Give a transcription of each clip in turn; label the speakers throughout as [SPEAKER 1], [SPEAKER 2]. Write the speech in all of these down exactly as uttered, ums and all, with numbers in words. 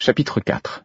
[SPEAKER 1] Chapitre quatre.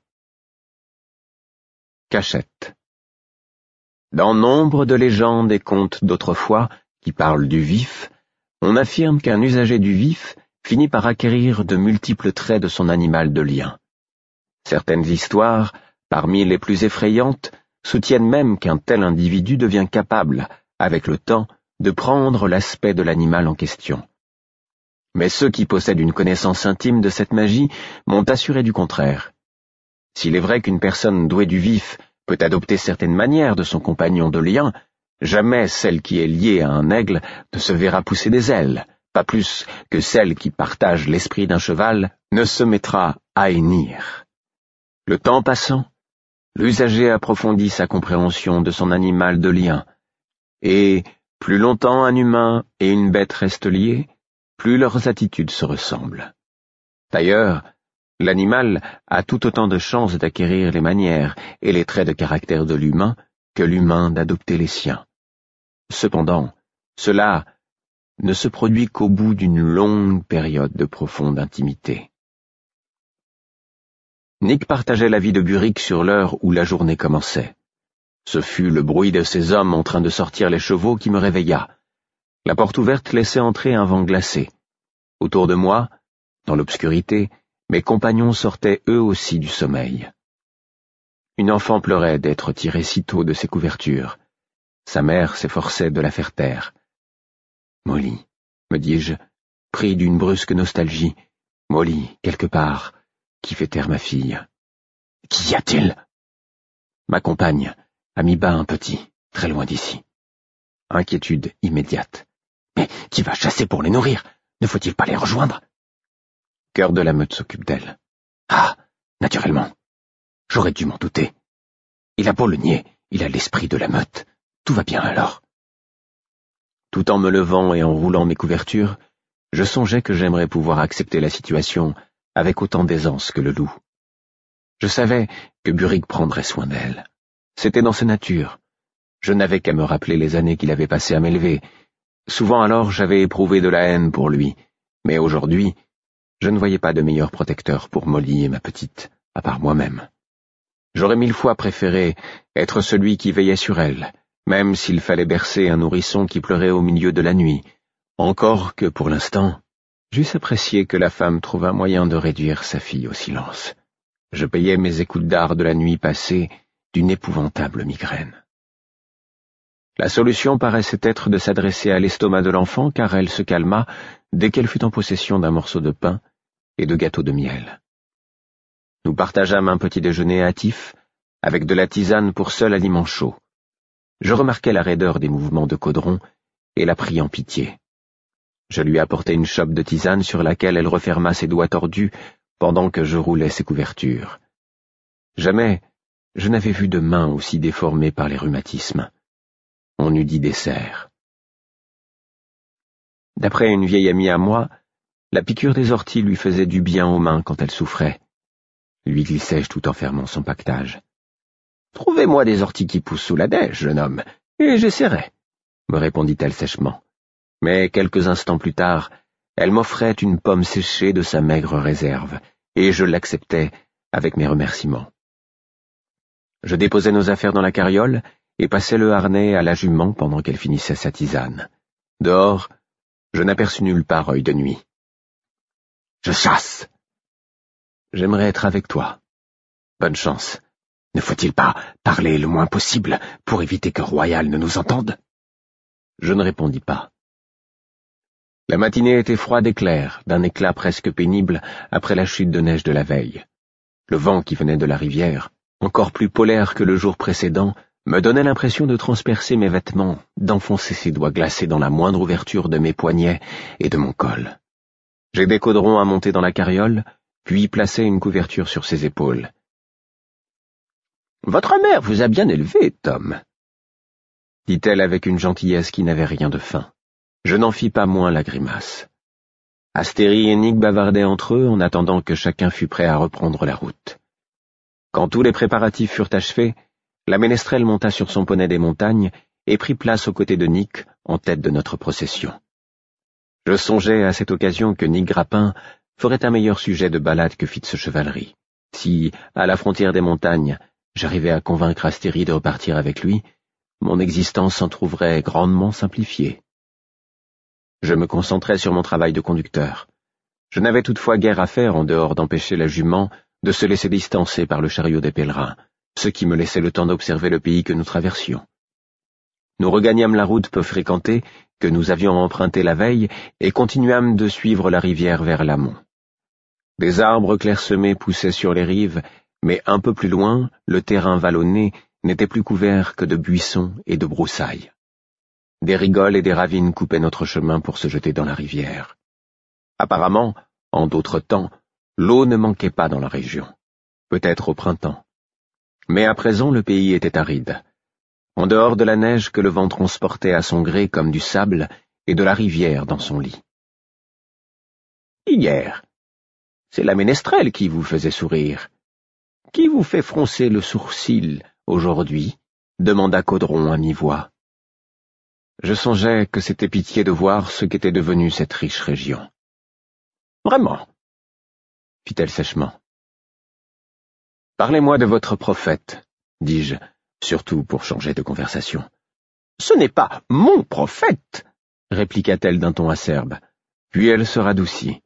[SPEAKER 1] Cachette. Dans nombre de légendes et contes d'autrefois, qui parlent du vif, on affirme qu'un usager du vif finit par acquérir de multiples traits de son animal de lien. Certaines histoires, parmi les plus effrayantes, soutiennent même qu'un tel individu devient capable, avec le temps, de prendre l'aspect de l'animal en question. Mais ceux qui possèdent une connaissance intime de cette magie m'ont assuré du contraire. S'il est vrai qu'une personne douée du vif peut adopter certaines manières de son compagnon de lien, jamais celle qui est liée à un aigle ne se verra pousser des ailes, pas plus que celle qui partage l'esprit d'un cheval ne se mettra à hennir. Le temps passant, l'usager approfondit sa compréhension de son animal de lien, et plus longtemps un humain et une bête restent liés, plus leurs attitudes se ressemblent. D'ailleurs, l'animal a tout autant de chances d'acquérir les manières et les traits de caractère de l'humain que l'humain d'adopter les siens. Cependant, cela ne se produit qu'au bout d'une longue période de profonde intimité. Nick partageait l'avis de Burrick sur l'heure où la journée commençait. Ce fut le bruit de ces hommes en train de sortir les chevaux qui me réveilla. La porte ouverte laissait entrer un vent glacé. Autour de moi, dans l'obscurité, mes compagnons sortaient eux aussi du sommeil. Une enfant pleurait d'être tirée si tôt de ses couvertures. Sa mère s'efforçait de la faire taire. « Molly, » me dis-je, pris d'une brusque nostalgie, « Molly, quelque part, qui fait taire ma fille. »« Qu'y a-t-il » ? Ma compagne a mis bas un petit, très loin d'ici. Inquiétude immédiate. « Mais qui va chasser pour les nourrir ? Ne faut-il pas les rejoindre ?» Cœur de la meute s'occupe d'elle. « Ah, naturellement. J'aurais dû m'en douter. Il a beau le nier, il a l'esprit de la meute. Tout va bien alors. » Tout en me levant et en roulant mes couvertures, je songeais que j'aimerais pouvoir accepter la situation avec autant d'aisance que le loup. Je savais que Burrick prendrait soin d'elle. C'était dans sa nature. Je n'avais qu'à me rappeler les années qu'il avait passées à m'élever. Souvent alors j'avais éprouvé de la haine pour lui, mais aujourd'hui, je ne voyais pas de meilleur protecteur pour Molly et ma petite, à part moi-même. J'aurais mille fois préféré être celui qui veillait sur elle, même s'il fallait bercer un nourrisson qui pleurait au milieu de la nuit, encore que pour l'instant, j'eusse apprécié que la femme trouve un moyen de réduire sa fille au silence. Je payais mes écoutes d'art de la nuit passée d'une épouvantable migraine. La solution paraissait être de s'adresser à l'estomac de l'enfant, car elle se calma dès qu'elle fut en possession d'un morceau de pain et de gâteau de miel. Nous partageâmes un petit déjeuner hâtif, avec de la tisane pour seul aliment chaud. Je remarquai la raideur des mouvements de Caudron et la pris en pitié. Je lui apportai une chope de tisane sur laquelle elle referma ses doigts tordus pendant que je roulais ses couvertures. Jamais je n'avais vu de main aussi déformée par les rhumatismes. On eût dit des cerfs. D'après une vieille amie à moi, la piqûre des orties lui faisait du bien aux mains quand elle souffrait. Lui glissai-je tout en fermant son pactage. « Trouvez-moi des orties qui poussent sous la neige, jeune homme, et j'essaierai, » me répondit-elle sèchement. Mais quelques instants plus tard, elle m'offrait une pomme séchée de sa maigre réserve, et je l'acceptai avec mes remerciements. Je déposai nos affaires dans la carriole et passai le harnais à la jument pendant qu'elle finissait sa tisane. Dehors, je n'aperçus nulle part œil de nuit. « Je chasse !»« J'aimerais être avec toi. Bonne chance. Ne faut-il pas parler le moins possible pour éviter que Royal ne nous entende ?» Je ne répondis pas. La matinée était froide et claire, d'un éclat presque pénible après la chute de neige de la veille. Le vent qui venait de la rivière, encore plus polaire que le jour précédent, me donnait l'impression de transpercer mes vêtements, d'enfoncer ses doigts glacés dans la moindre ouverture de mes poignets et de mon col. J'aidai Caudron à monter dans la carriole, puis plaçai une couverture sur ses épaules. « Votre mère vous a bien élevé, Tom, » dit-elle avec une gentillesse qui n'avait rien de fin. Je n'en fis pas moins la grimace. Astérie et Nick bavardaient entre eux en attendant que chacun fût prêt à reprendre la route. Quand tous les préparatifs furent achevés, la ménestrelle monta sur son poney des montagnes et prit place aux côtés de Nick en tête de notre procession. Je songeais à cette occasion que Nick Grappin ferait un meilleur sujet de ballade que Fitz Chevalerie, Si, à la frontière des montagnes, j'arrivais à convaincre Astérie de repartir avec lui, mon existence s'en trouverait grandement simplifiée. Je me concentrais sur mon travail de conducteur. Je n'avais toutefois guère à faire en dehors d'empêcher la jument de se laisser distancer par le chariot des pèlerins, ce qui me laissait le temps d'observer le pays que nous traversions. Nous regagnâmes la route peu fréquentée que nous avions empruntée la veille et continuâmes de suivre la rivière vers l'amont. Des arbres clairsemés poussaient sur les rives, mais un peu plus loin, le terrain vallonné n'était plus couvert que de buissons et de broussailles. Des rigoles et des ravines coupaient notre chemin pour se jeter dans la rivière. Apparemment, en d'autres temps, l'eau ne manquait pas dans la région, peut-être au printemps. Mais à présent le pays était aride. En dehors de la neige que le vent transportait à son gré comme du sable, et de la rivière dans son lit. Hier, c'est la ménestrelle qui vous faisait sourire. Qui vous fait froncer le sourcil aujourd'hui? Demanda Caudron à mi-voix. Je songeais que c'était pitié de voir ce qu'était devenue cette riche région. Vraiment, fit-elle sèchement. Parlez-moi de votre prophète, dis-je, surtout pour changer de conversation. Ce n'est pas mon prophète, répliqua-t-elle d'un ton acerbe, puis elle se radoucit.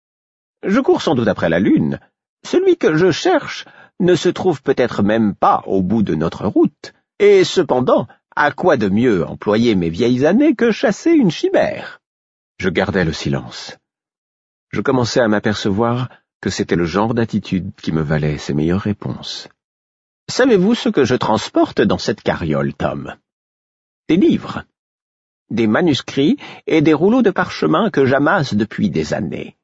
[SPEAKER 1] Je cours sans doute après la lune. Celui que je cherche ne se trouve peut-être même pas au bout de notre route, et cependant, à quoi de mieux employer mes vieilles années que chasser une chimère? Je gardais le silence. Je commençais à m'apercevoir que c'était le genre d'attitude qui me valait ses meilleures réponses. « Savez-vous ce que je transporte dans cette carriole, Tom? Des livres, des manuscrits et des rouleaux de parchemin que j'amasse depuis des années.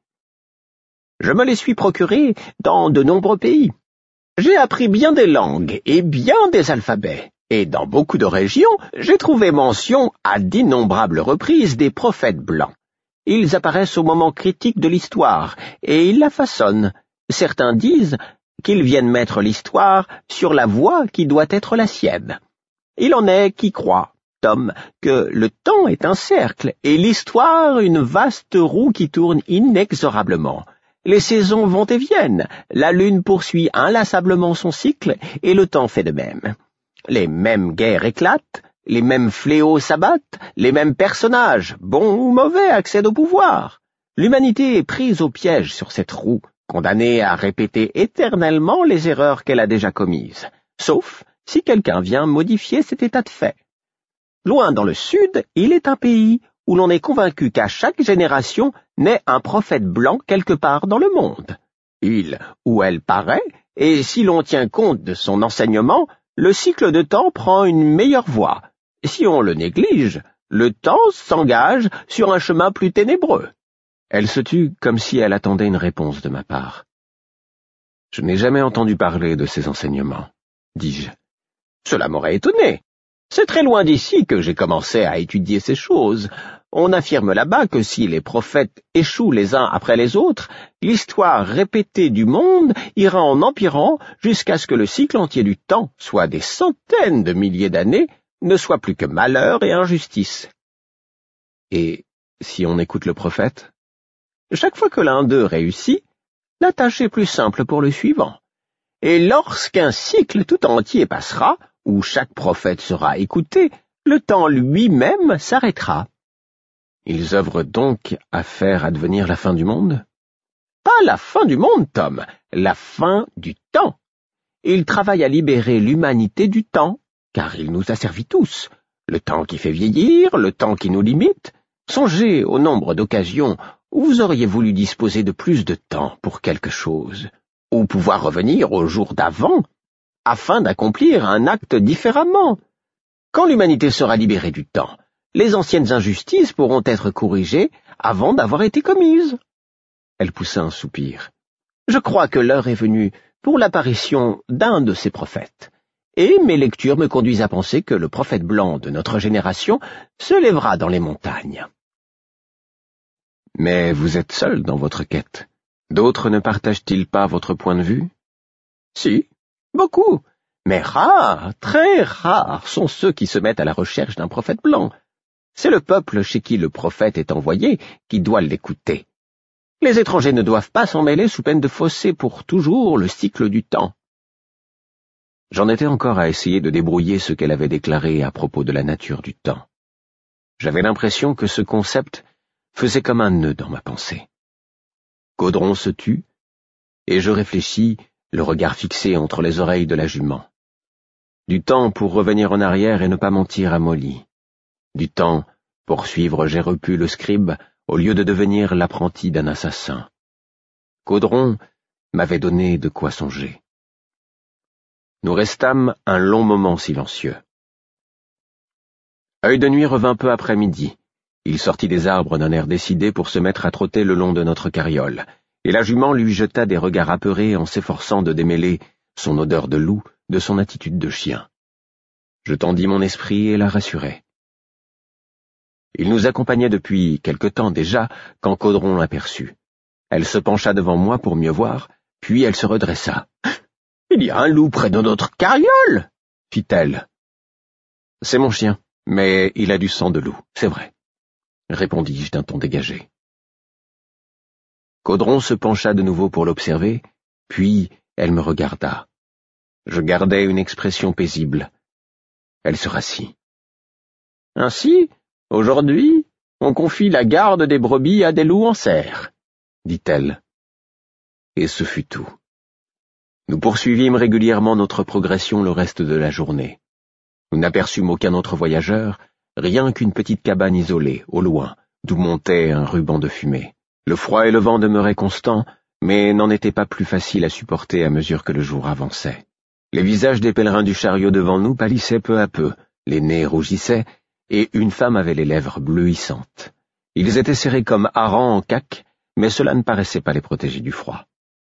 [SPEAKER 1] Je me les suis procurés dans de nombreux pays. J'ai appris bien des langues et bien des alphabets, et dans beaucoup de régions, j'ai trouvé mention à d'innombrables reprises des prophètes blancs. Ils apparaissent au moment critique de l'histoire, et ils la façonnent. Certains disent qu'ils viennent mettre l'histoire sur la voie qui doit être la sienne. Il en est qui croient, Tom, que le temps est un cercle, et l'histoire une vaste roue qui tourne inexorablement. Les saisons vont et viennent, la lune poursuit inlassablement son cycle, et le temps fait de même. Les mêmes guerres éclatent, les mêmes fléaux s'abattent, les mêmes personnages, bons ou mauvais, accèdent au pouvoir. L'humanité est prise au piège sur cette roue, condamnée à répéter éternellement les erreurs qu'elle a déjà commises, sauf si quelqu'un vient modifier cet état de fait. Loin dans le sud, il est un pays où l'on est convaincu qu'à chaque génération naît un prophète blanc quelque part dans le monde. Il ou elle paraît, et si l'on tient compte de son enseignement, le cycle de temps prend une meilleure voie. Si on le néglige, le temps s'engage sur un chemin plus ténébreux. Elle se tut comme si elle attendait une réponse de ma part. Je n'ai jamais entendu parler de ces enseignements, dis-je. Cela m'aurait étonné. C'est très loin d'ici que j'ai commencé à étudier ces choses. On affirme là-bas que si les prophètes échouent les uns après les autres, l'histoire répétée du monde ira en empirant jusqu'à ce que le cycle entier du temps, soit des centaines de milliers d'années, ne soit plus que malheur et injustice. Et si on écoute le prophète? Chaque fois que l'un d'eux réussit, la tâche est plus simple pour le suivant. Et lorsqu'un cycle tout entier passera, où chaque prophète sera écouté, le temps lui-même s'arrêtera. Ils œuvrent donc à faire advenir la fin du monde? Pas la fin du monde, Tom, la fin du temps. Ils travaillent à libérer l'humanité du temps, car il nous a servi tous. Le temps qui fait vieillir, le temps qui nous limite. Songez au nombre d'occasions où vous auriez voulu disposer de plus de temps pour quelque chose, ou pouvoir revenir au jour d'avant, afin d'accomplir un acte différemment. Quand l'humanité sera libérée du temps, les anciennes injustices pourront être corrigées avant d'avoir été commises. Elle poussa un soupir. Je crois que l'heure est venue pour l'apparition d'un de ces prophètes, et mes lectures me conduisent à penser que le prophète blanc de notre génération se lèvera dans les montagnes. Mais vous êtes seul dans votre quête. D'autres ne partagent-ils pas votre point de vue? Si. Beaucoup, mais rares, très rares sont ceux qui se mettent à la recherche d'un prophète blanc. C'est le peuple chez qui le prophète est envoyé qui doit l'écouter. Les étrangers ne doivent pas s'en mêler sous peine de fausser pour toujours le cycle du temps. J'en étais encore à essayer de débrouiller ce qu'elle avait déclaré à propos de la nature du temps. J'avais l'impression que ce concept faisait comme un nœud dans ma pensée. Caudron se tut, et je réfléchis, le regard fixé entre les oreilles de la jument. Du temps pour revenir en arrière et ne pas mentir à Molly. Du temps pour suivre Gérepu le scribe au lieu de devenir l'apprenti d'un assassin. Caudron m'avait donné de quoi songer. Nous restâmes un long moment silencieux. Œil de Nuit revint peu après midi. Il sortit des arbres d'un air décidé pour se mettre à trotter le long de notre carriole, et la jument lui jeta des regards apeurés en s'efforçant de démêler son odeur de loup de son attitude de chien. Je tendis mon esprit et la rassurai. Il nous accompagnait depuis quelque temps déjà, quand Caudron l'aperçut. Elle se pencha devant moi pour mieux voir, puis elle se redressa. « Il y a un loup près de notre carriole !» fit-elle. « C'est mon chien, mais il a du sang de loup, c'est vrai, » répondis-je d'un ton dégagé. Caudron se pencha de nouveau pour l'observer, puis elle me regarda. Je gardai une expression paisible. Elle se rassit. « Ainsi, aujourd'hui, on confie la garde des brebis à des loups en serre, » dit-elle. Et ce fut tout. Nous poursuivîmes régulièrement notre progression le reste de la journée. Nous n'aperçûmes aucun autre voyageur, rien qu'une petite cabane isolée, au loin, d'où montait un ruban de fumée. Le froid et le vent demeuraient constants, mais n'en étaient pas plus faciles à supporter à mesure que le jour avançait. Les visages des pèlerins du chariot devant nous pâlissaient peu à peu, les nez rougissaient, et une femme avait les lèvres bleuissantes. Ils étaient serrés comme harengs en caque, mais cela ne paraissait pas les protéger du froid.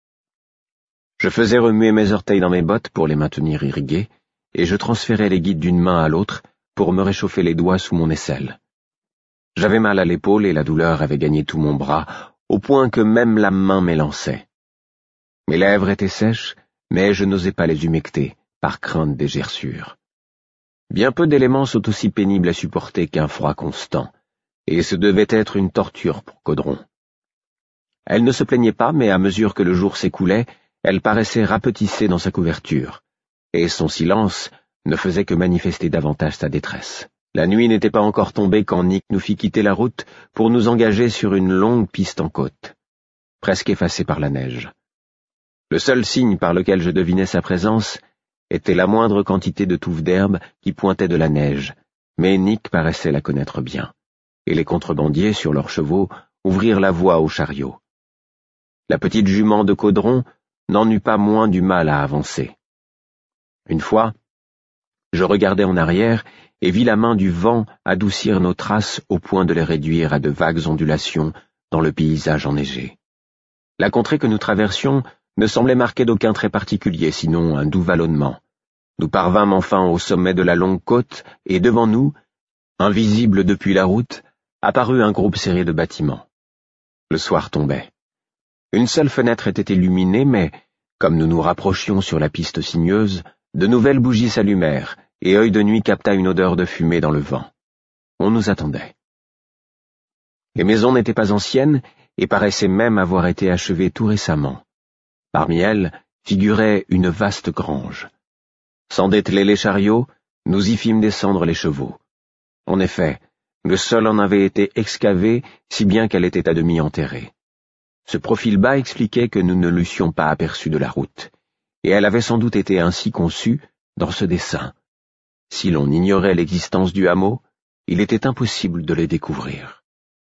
[SPEAKER 1] Je faisais remuer mes orteils dans mes bottes pour les maintenir irrigués, et je transférais les guides d'une main à l'autre pour me réchauffer les doigts sous mon aisselle. J'avais mal à l'épaule et la douleur avait gagné tout mon bras, au point que même la main m'élançait. Mes lèvres étaient sèches, mais je n'osais pas les humecter, par crainte des gerçures. Bien peu d'éléments sont aussi pénibles à supporter qu'un froid constant, et ce devait être une torture pour Caudron. Elle ne se plaignait pas, mais à mesure que le jour s'écoulait, elle paraissait rapetissée dans sa couverture, et son silence ne faisait que manifester davantage sa détresse. La nuit n'était pas encore tombée quand Nick nous fit quitter la route pour nous engager sur une longue piste en côte, presque effacée par la neige. Le seul signe par lequel je devinais sa présence était la moindre quantité de touffes d'herbe qui pointait de la neige, mais Nick paraissait la connaître bien, et les contrebandiers, sur leurs chevaux, ouvrirent la voie au chariot. La petite jument de Caudron n'en eut pas moins du mal à avancer. Une fois, je regardai en arrière et vis la main du vent adoucir nos traces au point de les réduire à de vagues ondulations dans le paysage enneigé. La contrée que nous traversions ne semblait marquée d'aucun trait particulier, sinon un doux vallonnement. Nous parvînmes enfin au sommet de la longue côte, et devant nous, invisible depuis la route, apparut un groupe serré de bâtiments. Le soir tombait. Une seule fenêtre était illuminée, mais, comme nous nous rapprochions sur la piste sinueuse, de nouvelles bougies s'allumèrent, et Œil de Nuit capta une odeur de fumée dans le vent. On nous attendait. Les maisons n'étaient pas anciennes, et paraissaient même avoir été achevées tout récemment. Parmi elles figurait une vaste grange. Sans dételer les chariots, nous y fîmes descendre les chevaux. En effet, le sol en avait été excavé, si bien qu'elle était à demi enterrée. Ce profil bas expliquait que nous ne l'eussions pas aperçu de la route, et elle avait sans doute été ainsi conçue dans ce dessin. Si l'on ignorait l'existence du hameau, il était impossible de les découvrir.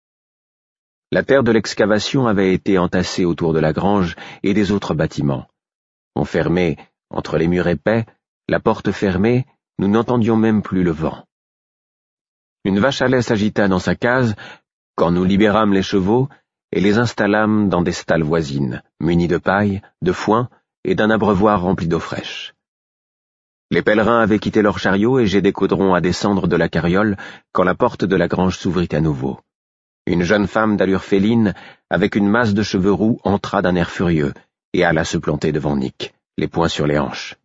[SPEAKER 1] La terre de l'excavation avait été entassée autour de la grange et des autres bâtiments. Enfermés entre les murs épais, la porte fermée, nous n'entendions même plus le vent. Une vache à lait s'agita dans sa case quand nous libérâmes les chevaux et les installâmes dans des stalles voisines, munis de paille, de foin et d'un abreuvoir rempli d'eau fraîche. Les pèlerins avaient quitté leur chariot et j'aidai Caudron à descendre de la carriole quand la porte de la grange s'ouvrit à nouveau. Une jeune femme d'allure féline, avec une masse de cheveux roux, entra d'un air furieux et alla se planter devant Nick, les poings sur les hanches.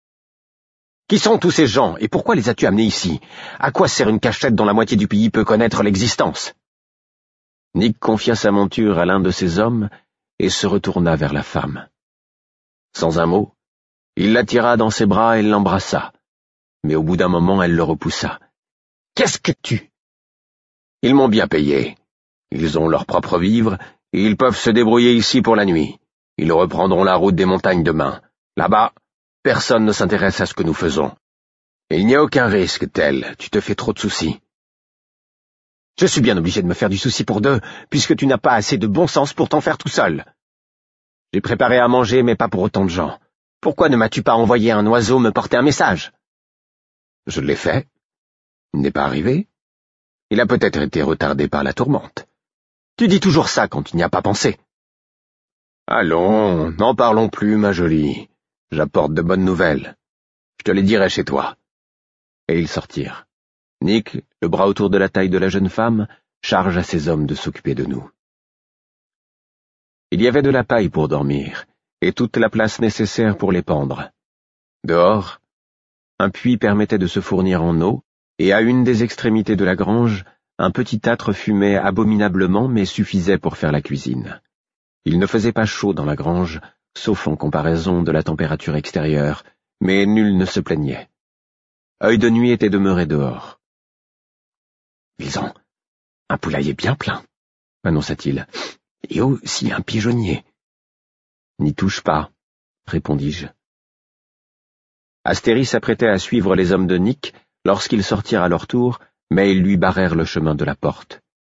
[SPEAKER 1] « Qui sont tous ces gens et pourquoi les as-tu amenés ici? À quoi sert une cachette dont la moitié du pays peut connaître l'existence ?» Nick confia sa monture à l'un de ses hommes et se retourna vers la femme. Sans un mot, il la tira dans ses bras et l'embrassa, mais au bout d'un moment elle le repoussa. « Qu'est-ce que tu... » « Ils m'ont bien payé. Ils ont leurs propres vivres et ils peuvent se débrouiller ici pour la nuit. Ils reprendront la route des montagnes demain. Là-bas, personne ne s'intéresse à ce que nous faisons. Il n'y a aucun risque, tel, tu te fais trop de soucis. » « Je suis bien obligé de me faire du souci pour deux, puisque tu n'as pas assez de bon sens pour t'en faire tout seul. J'ai préparé à manger, mais pas pour autant de gens. Pourquoi ne m'as-tu pas envoyé un oiseau me porter un message? » « Je l'ai fait. Il n'est pas arrivé. Il a peut-être été retardé par la tourmente. Tu dis toujours ça quand tu n'y as pas pensé. » « Allons, n'en parlons plus, ma jolie. J'apporte de bonnes nouvelles. Je te les dirai chez toi. » Et ils sortirent. Nick, le bras autour de la taille de la jeune femme, charge à ses hommes de s'occuper de nous. Il y avait de la paille pour dormir, et toute la place nécessaire pour les pendre. Dehors, un puits permettait de se fournir en eau, et à une des extrémités de la grange, un petit âtre fumait abominablement mais suffisait pour faire la cuisine. Il ne faisait pas chaud dans la grange, sauf en comparaison de la température extérieure, mais nul ne se plaignait. Œil de Nuit était demeuré dehors. « Ils ont un poulailler bien plein, » annonça-t-il, « et aussi un pigeonnier. »« N'y touche pas, » répondis-je. Astérie s'apprêtait à suivre les hommes de Nick lorsqu'ils sortirent à leur tour, mais ils lui barrèrent le chemin de la porte.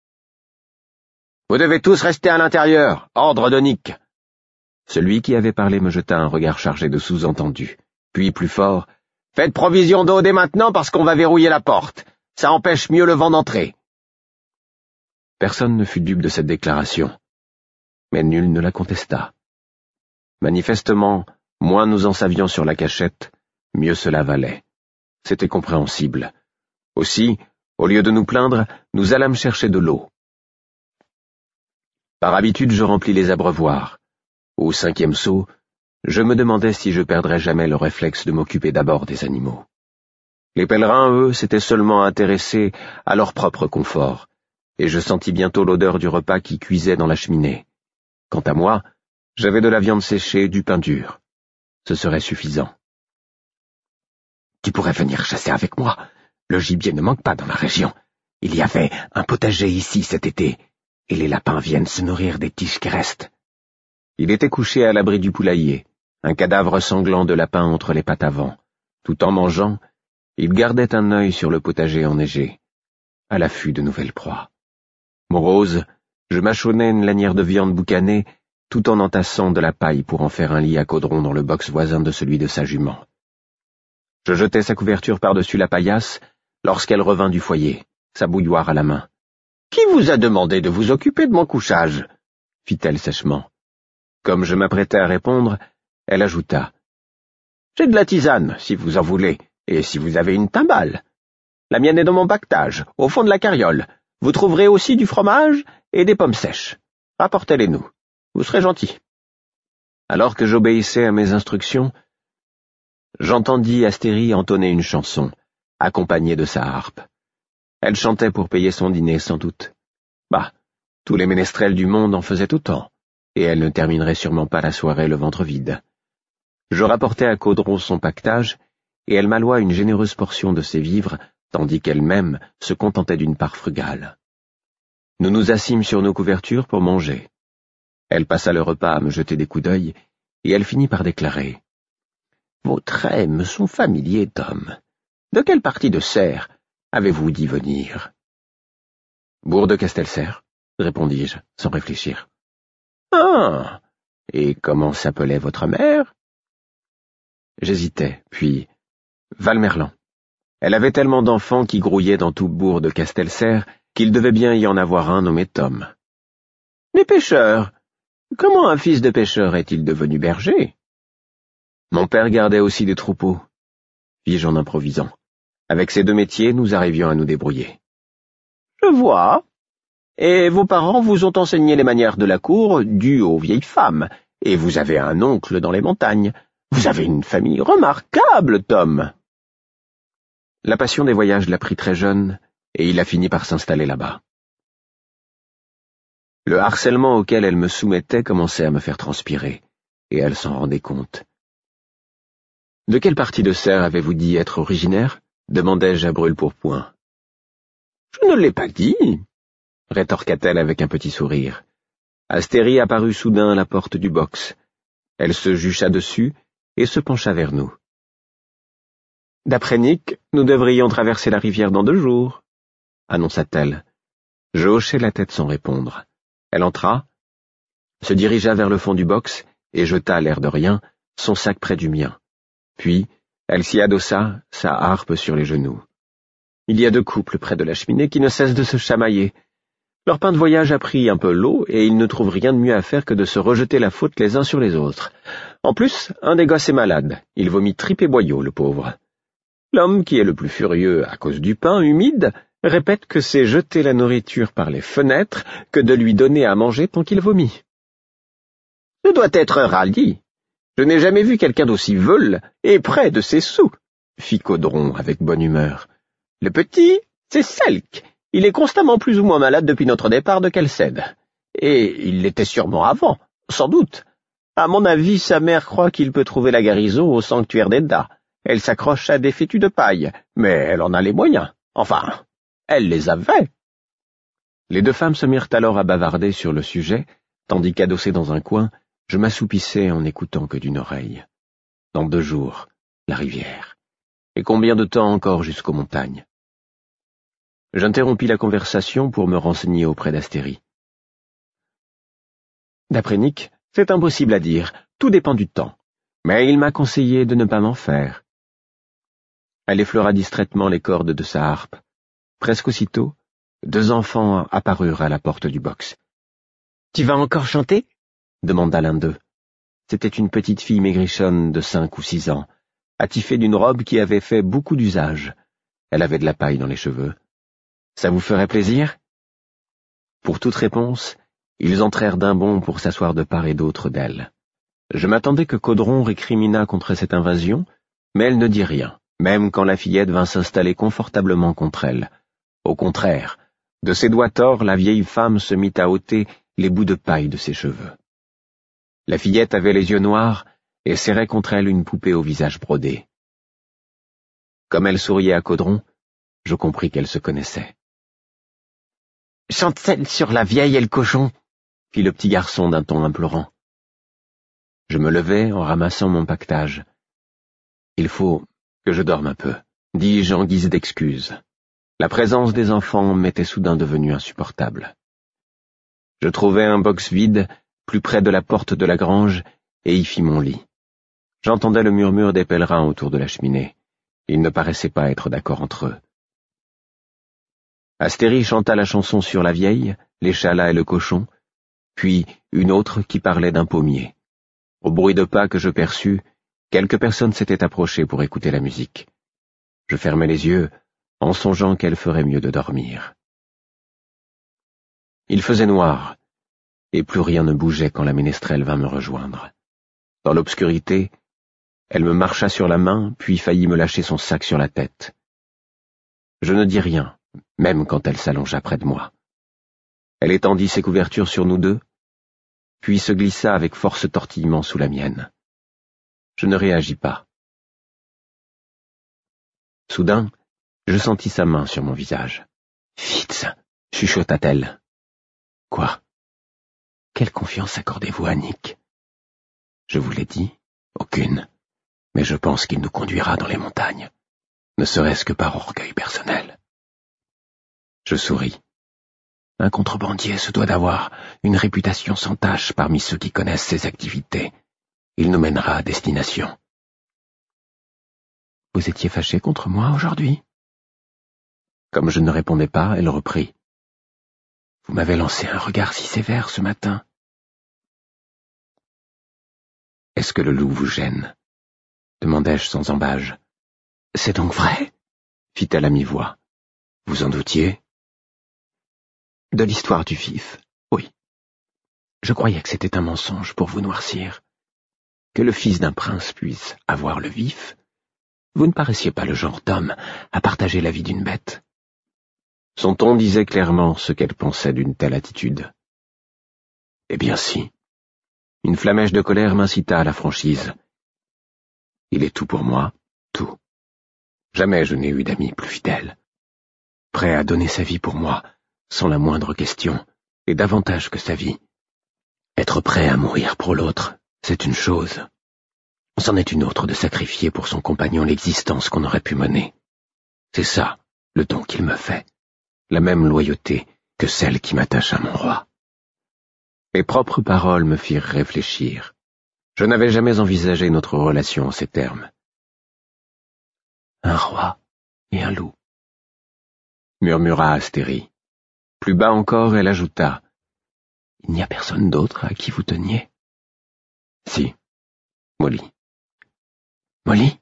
[SPEAKER 1] « Vous devez tous rester à l'intérieur, ordre de Nick. » Celui qui avait parlé me jeta un regard chargé de sous-entendus, puis plus fort, « Faites provision d'eau dès maintenant parce qu'on va verrouiller la porte. Ça empêche mieux le vent d'entrer. » Personne ne fut dupe de cette déclaration, mais nul ne la contesta. Manifestement, moins nous en savions sur la cachette, mieux cela valait. C'était compréhensible. Aussi, au lieu de nous plaindre, nous allâmes chercher de l'eau. Par habitude, je remplis les abreuvoirs. Au cinquième seau, je me demandais si je perdrais jamais le réflexe de m'occuper d'abord des animaux. Les pèlerins, eux, s'étaient seulement intéressés à leur propre confort, et je sentis bientôt l'odeur du repas qui cuisait dans la cheminée. Quant à moi, j'avais de la viande séchée et du pain dur. Ce serait suffisant. « Tu pourrais venir chasser avec moi. Le gibier ne manque pas dans la région. Il y avait un potager ici cet été, et les lapins viennent se nourrir des tiges qui restent. » Il était couché à l'abri du poulailler, un cadavre sanglant de lapin entre les pattes avant. Tout en mangeant, il gardait un œil sur le potager enneigé, à l'affût de nouvelles proies. Morose, je mâchonnais une lanière de viande boucanée, tout en entassant de la paille pour en faire un lit à caudron dans le box voisin de celui de sa jument. Je jetai sa couverture par-dessus la paillasse lorsqu'elle revint du foyer, sa bouilloire à la main. « Qui vous a demandé de vous occuper de mon couchage ?» fit-elle sèchement. Comme je m'apprêtais à répondre, elle ajouta. « J'ai de la tisane, si vous en voulez, et si vous avez une timbale. La mienne est dans mon pactage, au fond de la carriole. Vous trouverez aussi du fromage et des pommes sèches. Rapportez-les-nous. Vous serez gentil. » Alors que j'obéissais à mes instructions, j'entendis Astérie entonner une chanson, accompagnée de sa harpe. Elle chantait pour payer son dîner, sans doute. Bah, tous les ménestrels du monde en faisaient autant, et elle ne terminerait sûrement pas la soirée le ventre vide. Je rapportai à Caudron son pactage, et elle m'alloua une généreuse portion de ses vivres, tandis qu'elle-même se contentait d'une part frugale. Nous nous assîmes sur nos couvertures pour manger. Elle passa le repas à me jeter des coups d'œil, et elle finit par déclarer. « Vos traits me sont familiers, Tom. De quelle partie de Serre avez-vous dit venir ?»« Bourg de Castelserre, » répondis-je, sans réfléchir. « Ah, et comment s'appelait votre mère ?» J'hésitais, puis Valmerlan. Elle avait tellement d'enfants qui grouillaient dans tout Bourg de Castelserre qu'il devait bien y en avoir un nommé Tom. « Les pêcheurs. Comment un fils de pêcheur est-il devenu berger ?»« Mon père gardait aussi des troupeaux, » fis-je en improvisant. Avec ces deux métiers, nous arrivions à nous débrouiller. « Je vois. Et vos parents vous ont enseigné les manières de la cour dues aux vieilles femmes, et vous avez un oncle dans les montagnes. Vous avez une famille remarquable, Tom. » La passion des voyages l'a pris très jeune, et il a fini par s'installer là-bas. Le harcèlement auquel elle me soumettait commençait à me faire transpirer, et elle s'en rendait compte. « De quelle partie de Serre avez-vous dit être originaire ?» demandai-je à brûle-pourpoint. « Je ne l'ai pas dit, » rétorqua-t-elle avec un petit sourire. Astérie apparut soudain à la porte du box. Elle se jucha dessus et se pencha vers nous. « D'après Nick, nous devrions traverser la rivière dans deux jours, » annonça-t-elle. Je hochai la tête sans répondre. Elle entra, se dirigea vers le fond du box et jeta, l'air de rien, son sac près du mien. Puis, elle s'y adossa, sa harpe sur les genoux. Il y a deux couples près de la cheminée qui ne cessent de se chamailler. Leur pain de voyage a pris un peu l'eau et ils ne trouvent rien de mieux à faire que de se rejeter la faute les uns sur les autres. En plus, un des gosses est malade. Il vomit tripes et boyaux, le pauvre. L'homme, qui est le plus furieux à cause du pain humide, répète que c'est jeter la nourriture par les fenêtres que de lui donner à manger tant qu'il vomit. « Ce doit être Raldi. Je n'ai jamais vu quelqu'un d'aussi veule et près de ses sous, » fit Caudron avec bonne humeur. « Le petit, c'est Selk. Il est constamment plus ou moins malade depuis notre départ de Kelsed. Et il l'était sûrement avant, sans doute. À mon avis, sa mère croit qu'il peut trouver la guérison au sanctuaire d'Edda. Elle s'accroche à des fétus de paille, mais elle en a les moyens. Enfin, elle les avait. » Les deux femmes se mirent alors à bavarder sur le sujet, tandis qu'adossé dans un coin, je m'assoupissais en n'écoutant que d'une oreille. Dans deux jours, la rivière. Et combien de temps encore jusqu'aux montagnes? J'interrompis la conversation pour me renseigner auprès d'Astérie. D'après Nick, c'est impossible à dire, tout dépend du temps. Mais il m'a conseillé de ne pas m'en faire. Elle effleura distraitement les cordes de sa harpe. Presque aussitôt, deux enfants apparurent à la porte du box. « Tu vas encore chanter ?» demanda l'un d'eux. C'était une petite fille maigrichonne de cinq ou six ans, attifée d'une robe qui avait fait beaucoup d'usage. Elle avait de la paille dans les cheveux. « Ça vous ferait plaisir ?» Pour toute réponse, ils entrèrent d'un bond pour s'asseoir de part et d'autre d'elle. Je m'attendais que Caudron récriminât contre cette invasion, mais elle ne dit rien, même quand la fillette vint s'installer confortablement contre elle. Au contraire, de ses doigts torts, la vieille femme se mit à ôter les bouts de paille de ses cheveux. La fillette avait les yeux noirs et serrait contre elle une poupée au visage brodé. Comme elle souriait à Caudron, je compris qu'elle se connaissait. « Chante-t-elle sur la vieille et le cochon ?» fit le petit garçon d'un ton implorant. Je me levai en ramassant mon paquetage. « Il faut que je dorme un peu, » dis-je en guise d'excuse. La présence des enfants m'était soudain devenue insupportable. Je trouvai un box vide, plus près de la porte de la grange, et y fis mon lit. J'entendais le murmure des pèlerins autour de la cheminée. Ils ne paraissaient pas être d'accord entre eux. Astérie chanta la chanson sur la vieille, les chalas et le cochon, puis une autre qui parlait d'un pommier. Au bruit de pas que je perçus, quelques personnes s'étaient approchées pour écouter la musique. Je fermai les yeux, en songeant qu'elle ferait mieux de dormir. Il faisait noir, et plus rien ne bougeait quand la ménestrelle vint me rejoindre. Dans l'obscurité, elle me marcha sur la main, puis faillit me lâcher son sac sur la tête. Je ne dis rien, même quand elle s'allongea près de moi. Elle étendit ses couvertures sur nous deux, puis se glissa avec force tortillement sous la mienne. Je ne réagis pas. Soudain, je sentis sa main sur mon visage. « Fitz !» chuchota-t-elle. « Quoi ? Quelle confiance accordez-vous à Nick ? » Je vous l'ai dit, aucune, mais je pense qu'il nous conduira dans les montagnes, ne serait-ce que par orgueil personnel. Je souris. Un contrebandier se doit d'avoir une réputation sans tache parmi ceux qui connaissent ses activités. Il nous mènera à destination. Vous étiez fâché contre moi aujourd'hui ? Comme je ne répondais pas, elle reprit. Vous m'avez lancé un regard si sévère ce matin. Est-ce que le loup vous gêne ? Demandai-je sans embâge. C'est donc vrai ? Fit-elle à mi-voix. Vous en doutiez ? De l'histoire du vif, oui. Je croyais que c'était un mensonge pour vous noircir. Que le fils d'un prince puisse avoir le vif. Vous ne paraissiez pas le genre d'homme à partager la vie d'une bête. Son ton disait clairement ce qu'elle pensait d'une telle attitude. Eh bien si. Une flamèche de colère m'incita à la franchise. Il est tout pour moi, tout. Jamais je n'ai eu d'ami plus fidèle. Prêt à donner sa vie pour moi, sans la moindre question, et davantage que sa vie. Être prêt à mourir pour l'autre, c'est une chose. C'en est une autre de sacrifier pour son compagnon l'existence qu'on aurait pu mener. C'est ça, le don qu'il me fait. La même loyauté que celle qui m'attache à mon roi. Mes propres paroles me firent réfléchir. Je n'avais jamais envisagé notre relation en ces termes. Un roi et un loup, murmura Astérie. Plus bas encore, elle ajouta. Il n'y a personne d'autre à qui vous teniez? Si, Molly. Molly?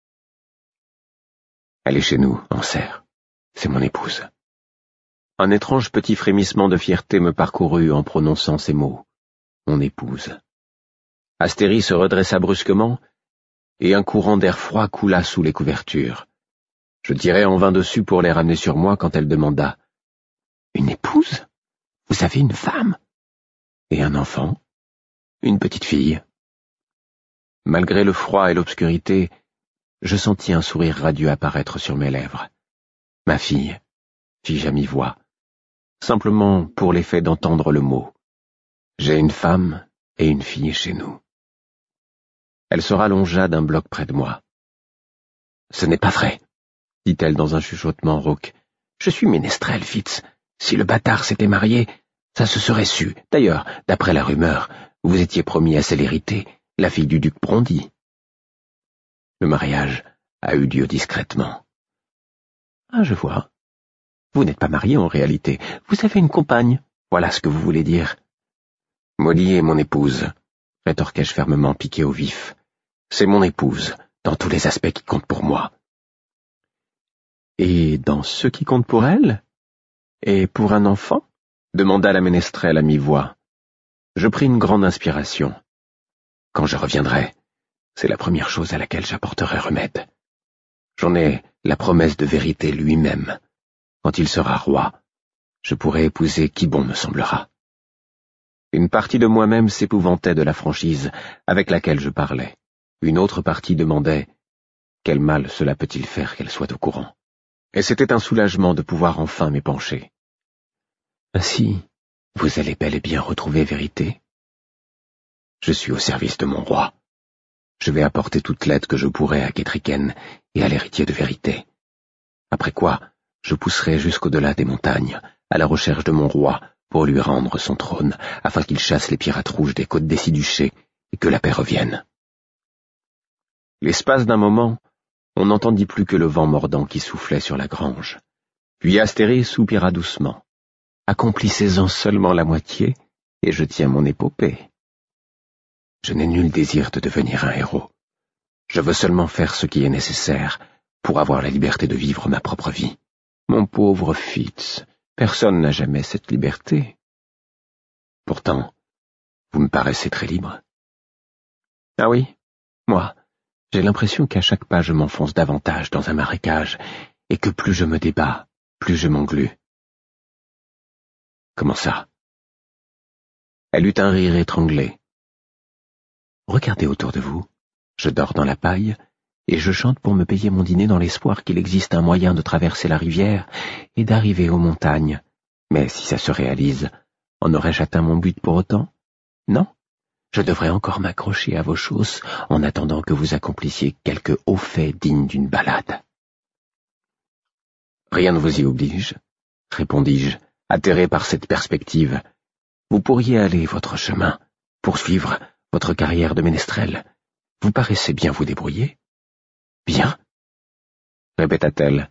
[SPEAKER 1] Elle est chez nous, en serre. C'est mon épouse. Un étrange petit frémissement de fierté me parcourut en prononçant ces mots. Mon épouse. Astérie se redressa brusquement, et un courant d'air froid coula sous les couvertures. Je tirai en vain dessus pour les ramener sur moi quand elle demanda. Une épouse? Vous avez une femme? Et un enfant? Une petite fille. Malgré le froid et l'obscurité, je sentis un sourire radieux apparaître sur mes lèvres. Ma fille, fis-je à mi-voix, simplement pour l'effet d'entendre le mot. J'ai une femme et une fille chez nous. Elle se rallongea d'un bloc près de moi. Ce n'est pas vrai, dit-elle dans un chuchotement rauque. Je suis ménestrel, Fitz. Si le bâtard s'était marié, ça se serait su. D'ailleurs, d'après la rumeur, vous étiez promis à Célérité, la fille du duc Brondy. Le mariage a eu lieu discrètement. Ah, je vois. Vous n'êtes pas marié en réalité. Vous avez une compagne. Voilà ce que vous voulez dire. Molly est mon épouse, rétorquai-je fermement, piqué au vif. C'est mon épouse, dans tous les aspects qui comptent pour moi. Et dans ceux qui comptent pour elle? Et pour un enfant? Demanda la ménestrelle à mi-voix. Je pris une grande inspiration. Quand je reviendrai, c'est la première chose à laquelle j'apporterai remède. J'en ai la promesse de Vérité lui-même. Quand il sera roi, je pourrai épouser qui bon me semblera. Une partie de moi-même s'épouvantait de la franchise avec laquelle je parlais. Une autre partie demandait « Quel mal cela peut-il faire qu'elle soit au courant ?» Et c'était un soulagement de pouvoir enfin m'épancher. Ainsi, vous allez bel et bien retrouver Vérité. Je suis au service de mon roi. Je vais apporter toute l'aide que je pourrai à Ketriken et à l'héritier de Vérité. Après quoi, je pousserai jusqu'au-delà des montagnes, à la recherche de mon roi, pour lui rendre son trône, afin qu'il chasse les pirates rouges des côtes d'Essyduché et que la paix revienne. L'espace d'un moment, on n'entendit plus que le vent mordant qui soufflait sur la grange. Puis Astérie soupira doucement. Accomplissez-en seulement la moitié, et je tiens mon épopée. Je n'ai nul désir de devenir un héros. Je veux seulement faire ce qui est nécessaire pour avoir la liberté de vivre ma propre vie. Mon pauvre Fitz, personne n'a jamais cette liberté. Pourtant, vous me paraissez très libre. Ah oui, moi, j'ai l'impression qu'à chaque pas je m'enfonce davantage dans un marécage, et que plus je me débats, plus je m'englue. Comment ça? Elle eut un rire étranglé. Regardez autour de vous. Je dors dans la paille, et je chante pour me payer mon dîner dans l'espoir qu'il existe un moyen de traverser la rivière et d'arriver aux montagnes. Mais si ça se réalise, en aurais-je atteint mon but pour autant? Non? Je devrais encore m'accrocher à vos chausses en attendant que vous accomplissiez quelque haut fait digne d'une balade. Rien ne vous y oblige, répondis-je, atterré par cette perspective. Vous pourriez aller votre chemin, poursuivre votre carrière de ménestrel. Vous paraissez bien vous débrouiller. Bien, répéta-t-elle.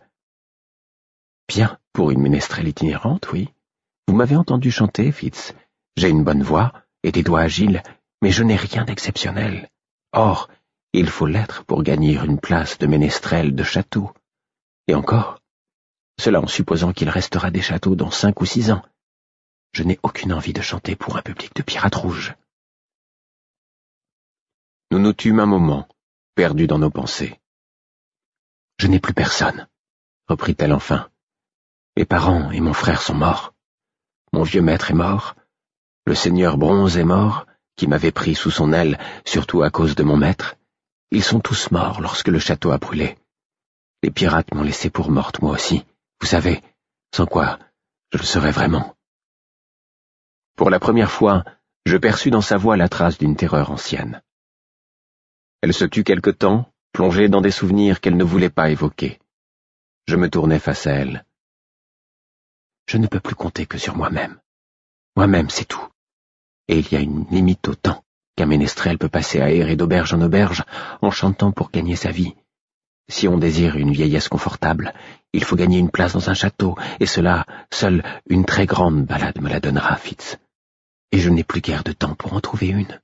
[SPEAKER 1] Bien, pour une ménestrelle itinérante, oui. Vous m'avez entendu chanter, Fitz. J'ai une bonne voix et des doigts agiles, mais je n'ai rien d'exceptionnel. Or, il faut l'être pour gagner une place de ménestrel de château. Et encore, cela en supposant qu'il restera des châteaux dans cinq ou six ans. Je n'ai aucune envie de chanter pour un public de pirates rouges. Nous nous tûmes un moment, perdus dans nos pensées. Je n'ai plus personne, reprit-elle enfin. Mes parents et mon frère sont morts. Mon vieux maître est mort. Le seigneur Bronze est mort, qui m'avait pris sous son aile, surtout à cause de mon maître. Ils sont tous morts lorsque le château a brûlé. Les pirates m'ont laissé pour morte, moi aussi. Vous savez, sans quoi je le serais vraiment. Pour la première fois, je perçus dans sa voix la trace d'une terreur ancienne. Elle se tut quelque temps, plongée dans des souvenirs qu'elle ne voulait pas évoquer. Je me tournai face à elle. Je ne peux plus compter que sur moi-même. Moi-même, c'est tout. Et il y a une limite au temps qu'un ménestrel peut passer à errer d'auberge en auberge en chantant pour gagner sa vie. Si on désire une vieillesse confortable, il faut gagner une place dans un château, et cela, seule une très grande balade me la donnera, Fitz. Et je n'ai plus guère de temps pour en trouver une.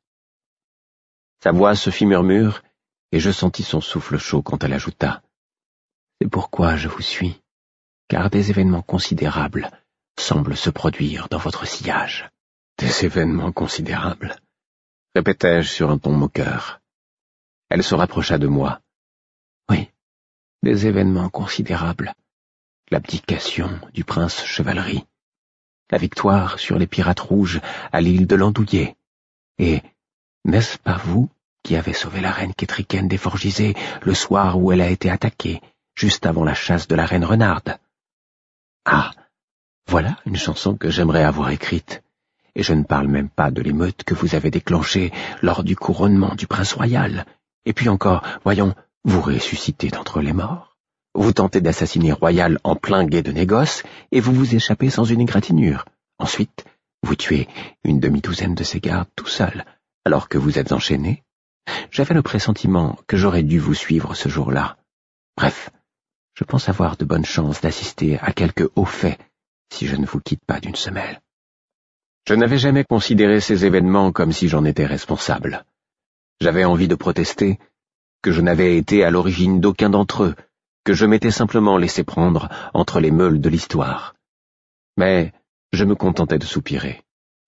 [SPEAKER 1] Sa voix se fit murmure, et je sentis son souffle chaud quand elle ajouta. C'est pourquoi je vous suis, car des événements considérables semblent se produire dans votre sillage. Des événements considérables, répétai-je sur un ton moqueur. Elle se rapprocha de moi. Oui, des événements considérables. L'abdication du prince Chevalerie, la victoire sur les pirates rouges à l'île de l'Andouillé, et n'est-ce pas vous qui avez sauvé la reine Kétriken des Forgisés le soir où elle a été attaquée, juste avant la chasse de la reine Renarde? Ah, voilà une chanson que j'aimerais avoir écrite, et je ne parle même pas de l'émeute que vous avez déclenchée lors du couronnement du prince royal. Et puis encore, voyons, vous ressuscitez d'entre les morts. Vous tentez d'assassiner Royal en plein guet de négoce, et vous vous échappez sans une égratignure. Ensuite, vous tuez une demi-douzaine de ses gardes tout seul, alors que vous êtes enchaîné. J'avais le pressentiment que j'aurais dû vous suivre ce jour-là. Bref, je pense avoir de bonnes chances d'assister à quelque haut fait si je ne vous quitte pas d'une semelle. Je n'avais jamais considéré ces événements comme si j'en étais responsable. J'avais envie de protester, que je n'avais été à l'origine d'aucun d'entre eux, que je m'étais simplement laissé prendre entre les meules de l'histoire. Mais je me contentais de soupirer.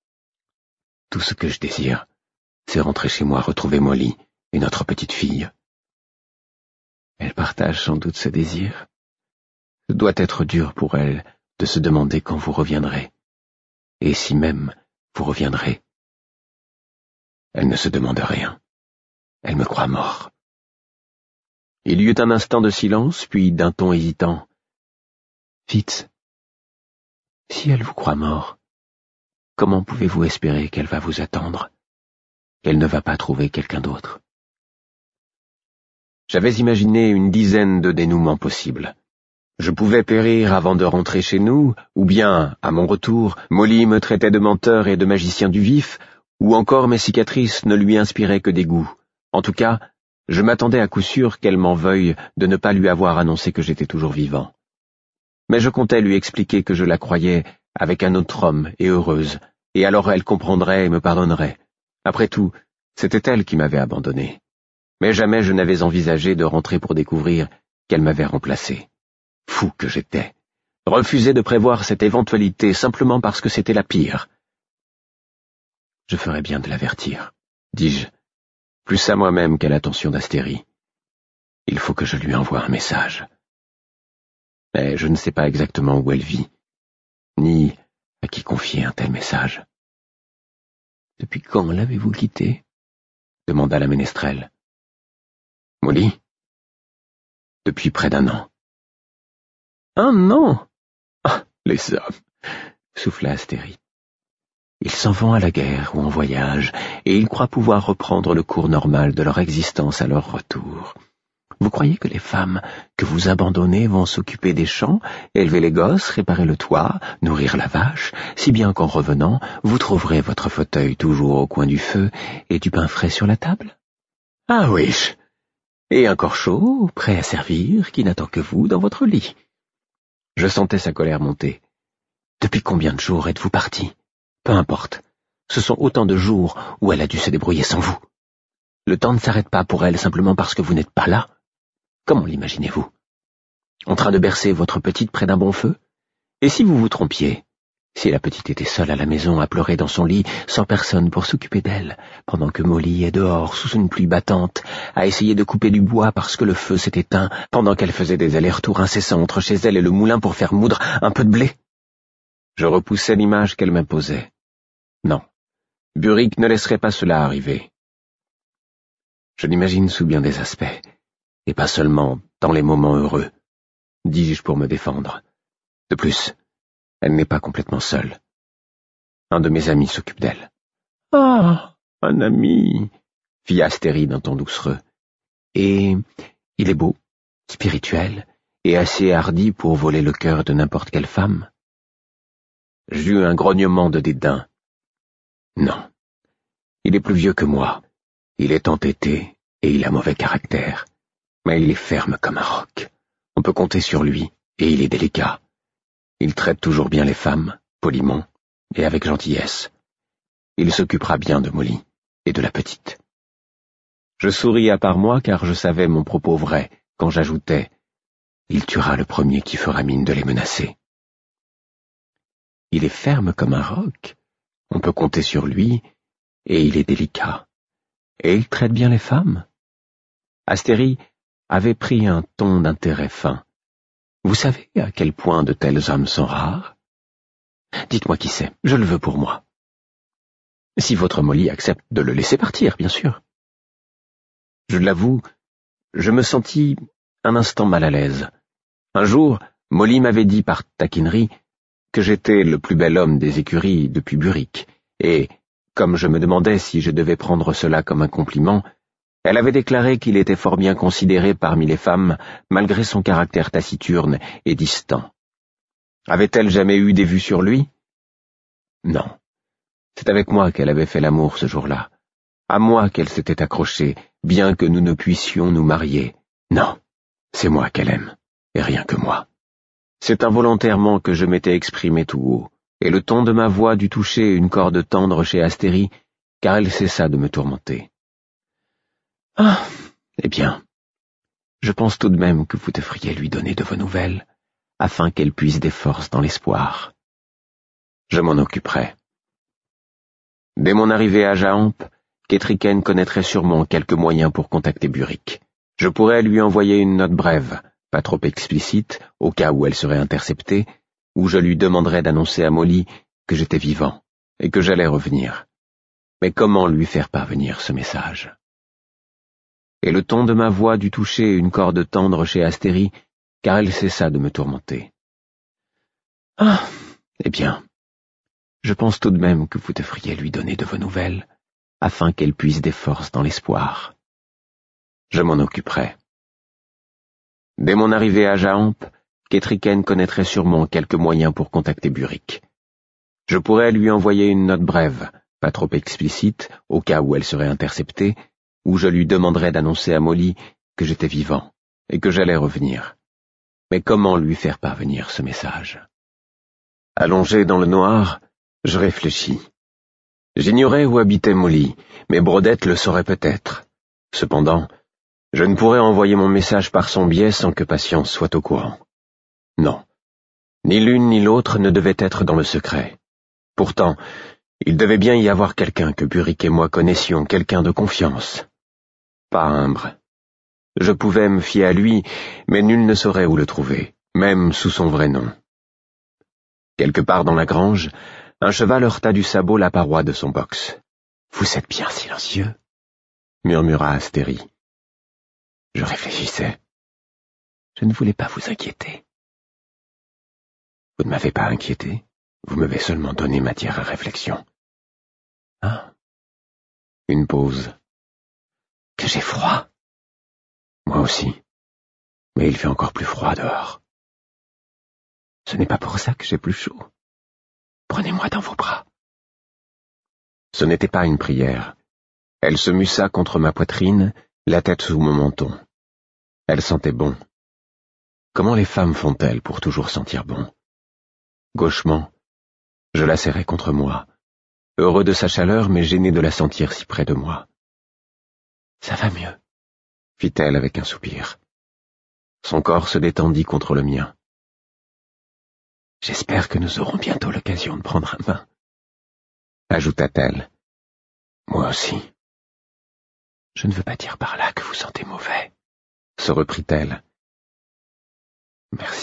[SPEAKER 1] Tout ce que je désire, c'est rentrer chez moi retrouver Molly et notre petite fille. Elle partage sans doute ce désir. Ce doit être dur pour elle de se demander quand vous reviendrez. Et si même vous reviendrez. Elle ne se demande rien. Elle me croit mort. Il y eut un instant de silence, puis d'un ton hésitant. Fitz, si elle vous croit mort, comment pouvez-vous espérer qu'elle va vous attendre, qu'elle ne va pas trouver quelqu'un d'autre? J'avais imaginé une dizaine de dénouements possibles. Je pouvais périr avant de rentrer chez nous, ou bien, à mon retour, Molly me traitait de menteur et de magicien du vif, ou encore mes cicatrices ne lui inspiraient que dégoût. En tout cas, je m'attendais à coup sûr qu'elle m'en veuille de ne pas lui avoir annoncé que j'étais toujours vivant. Mais je comptais lui expliquer que je la croyais avec un autre homme et heureuse, et alors elle comprendrait et me pardonnerait. Après tout, c'était elle qui m'avait abandonné. Mais jamais je n'avais envisagé de rentrer pour découvrir qu'elle m'avait remplacé. Fou que j'étais. Refuser de prévoir cette éventualité simplement parce que c'était la pire. Je ferais bien de l'avertir, dis-je, plus à moi-même qu'à l'attention d'Astérie. Il faut que je lui envoie un message. Mais je ne sais pas exactement où elle vit, ni à qui confier un tel message. « Depuis quand l'avez-vous quittée ?» demanda la ménestrelle. « Molly ?»« Depuis près d'un an. »« Un an ?»« Ah, les hommes !» souffla Astérie. « Ils s'en vont à la guerre ou en voyage, et ils croient pouvoir reprendre le cours normal de leur existence à leur retour. Vous croyez que les femmes que vous abandonnez vont s'occuper des champs, élever les gosses, réparer le toit, nourrir la vache, si bien qu'en revenant, vous trouverez votre fauteuil toujours au coin du feu et du pain frais sur la table? Ah oui, et un corps chaud, prêt à servir, qui n'attend que vous dans votre lit. » Je sentais sa colère monter. « Depuis combien de jours êtes-vous parti? Peu importe, ce sont autant de jours où elle a dû se débrouiller sans vous. Le temps ne s'arrête pas pour elle simplement parce que vous n'êtes pas là. Comment l'imaginez-vous? En train de bercer votre petite près d'un bon feu? Et si vous vous trompiez? Si la petite était seule à la maison à pleurer dans son lit, sans personne pour s'occuper d'elle, pendant que Molly est dehors, sous une pluie battante, à essayer de couper du bois parce que le feu s'est éteint, pendant qu'elle faisait des allers-retours incessants entre chez elle et le moulin pour faire moudre un peu de blé? Je repoussais l'image qu'elle m'imposait. Non, Burick ne laisserait pas cela arriver. Je l'imagine sous bien des aspects, et pas seulement dans les moments heureux, dis-je pour me défendre. De plus, elle n'est pas complètement seule. Un de mes amis s'occupe d'elle. « Ah, un ami !» fit Astérie d'un ton doucereux. « Et il est beau, spirituel, et assez hardi pour voler le cœur de n'importe quelle femme. » J'eus un grognement de dédain. Non, il est plus vieux que moi, il est entêté et il a mauvais caractère, mais il est ferme comme un roc. On peut compter sur lui, et il est délicat. Il traite toujours bien les femmes, poliment, et avec gentillesse. Il s'occupera bien de Molly et de la petite. Je souris à part moi car je savais mon propos vrai quand j'ajoutais « Il tuera le premier qui fera mine de les menacer. » Il est ferme comme un roc, on peut compter sur lui, et il est délicat. Et il traite bien les femmes. Astérie avait pris un ton d'intérêt fin. Vous savez à quel point de tels hommes sont rares? Dites-moi qui c'est, je le veux pour moi. Si votre Molly accepte de le laisser partir, bien sûr. Je l'avoue, je me sentis un instant mal à l'aise. Un jour, Molly m'avait dit par taquinerie que j'étais le plus bel homme des écuries depuis Burick, et, comme je me demandais si je devais prendre cela comme un compliment, elle avait déclaré qu'il était fort bien considéré parmi les femmes, malgré son caractère taciturne et distant. Avait-elle jamais eu des vues sur lui? Non. C'est avec moi qu'elle avait fait l'amour ce jour-là. À moi qu'elle s'était accrochée, bien que nous ne puissions nous marier. Non, c'est moi qu'elle aime, et rien que moi. C'est involontairement que je m'étais exprimé tout haut, et le ton de ma voix dut toucher une corde tendre chez Astérie, car elle cessa de me tourmenter. « Ah, eh bien, je pense tout de même que vous devriez lui donner de vos nouvelles, afin qu'elle puise des forces dans l'espoir. Je m'en occuperai. » Dès mon arrivée à Jaamp, Ketriken connaîtrait sûrement quelques moyens pour contacter Burick. Je pourrais lui envoyer une note brève, pas trop explicite, au cas où elle serait interceptée, où je lui demanderais d'annoncer à Molly que j'étais vivant et que j'allais revenir. Mais comment lui faire parvenir ce message? Et le ton de ma voix dut toucher une corde tendre chez Astérie, car elle cessa de me tourmenter. « Ah, eh bien, je pense tout de même que vous devriez lui donner de vos nouvelles, afin qu'elle puise des forces dans l'espoir. Je m'en occuperai. » Dès mon arrivée à Jaamp, Ketriken connaîtrait sûrement quelques moyens pour contacter Burick. Je pourrais lui envoyer une note brève, pas trop explicite, au cas où elle serait interceptée, où je lui demanderais d'annoncer à Molly que j'étais vivant et que j'allais revenir. Mais comment lui faire parvenir ce message? Allongé dans le noir, je réfléchis. J'ignorais où habitait Molly, mais Brodette le saurait peut-être. Cependant, je ne pourrais envoyer mon message par son biais sans que Patience soit au courant. Non, ni l'une ni l'autre ne devait être dans le secret. Pourtant, il devait bien y avoir quelqu'un que Burick et moi connaissions, quelqu'un de confiance. Pas Imbre. Je pouvais me fier à lui, mais nul ne saurait où le trouver, même sous son vrai nom. Quelque part dans la grange, un cheval heurta du sabot la paroi de son box. « Vous êtes bien silencieux » murmura Astérie. Je réfléchissais. Je ne voulais pas vous inquiéter. Vous ne m'avez pas inquiété, vous m'avez seulement donné matière à réflexion. Ah. Une pause. Que j'ai froid. Moi aussi. Mais il fait encore plus froid dehors. Ce n'est pas pour ça que j'ai plus chaud. Prenez-moi dans vos bras. Ce n'était pas une prière. Elle se mussa contre ma poitrine, la tête sous mon menton. Elle sentait bon. Comment les femmes font-elles pour toujours sentir bon? Gauchement, je la serrai contre moi, heureux de sa chaleur mais gêné de la sentir si près de moi. « Ça va mieux » fit-elle avec un soupir. Son corps se détendit contre le mien. « J'espère que nous aurons bientôt l'occasion de prendre un bain » ajouta-t-elle. « Moi aussi. »« Je ne veux pas dire par là que vous sentez mauvais » se reprit-elle. « Merci »